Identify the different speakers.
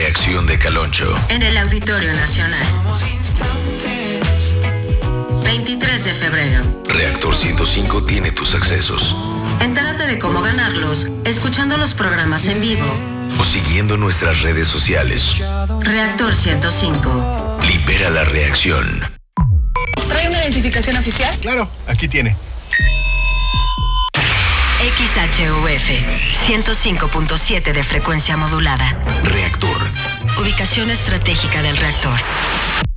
Speaker 1: reacción de Caloncho.
Speaker 2: En el Auditorio Nacional. 23 de febrero.
Speaker 1: Reactor 105 tiene tus accesos.
Speaker 2: Entérate de cómo ganarlos escuchando los programas en vivo
Speaker 1: O siguiendo nuestras redes sociales.
Speaker 2: Reactor 105.
Speaker 1: Libera la reacción.
Speaker 3: ¿Trae una identificación oficial?
Speaker 4: Claro, aquí tiene.
Speaker 2: XHUF 105.7 de frecuencia modulada.
Speaker 1: Reactor.
Speaker 2: Ubicación estratégica del reactor.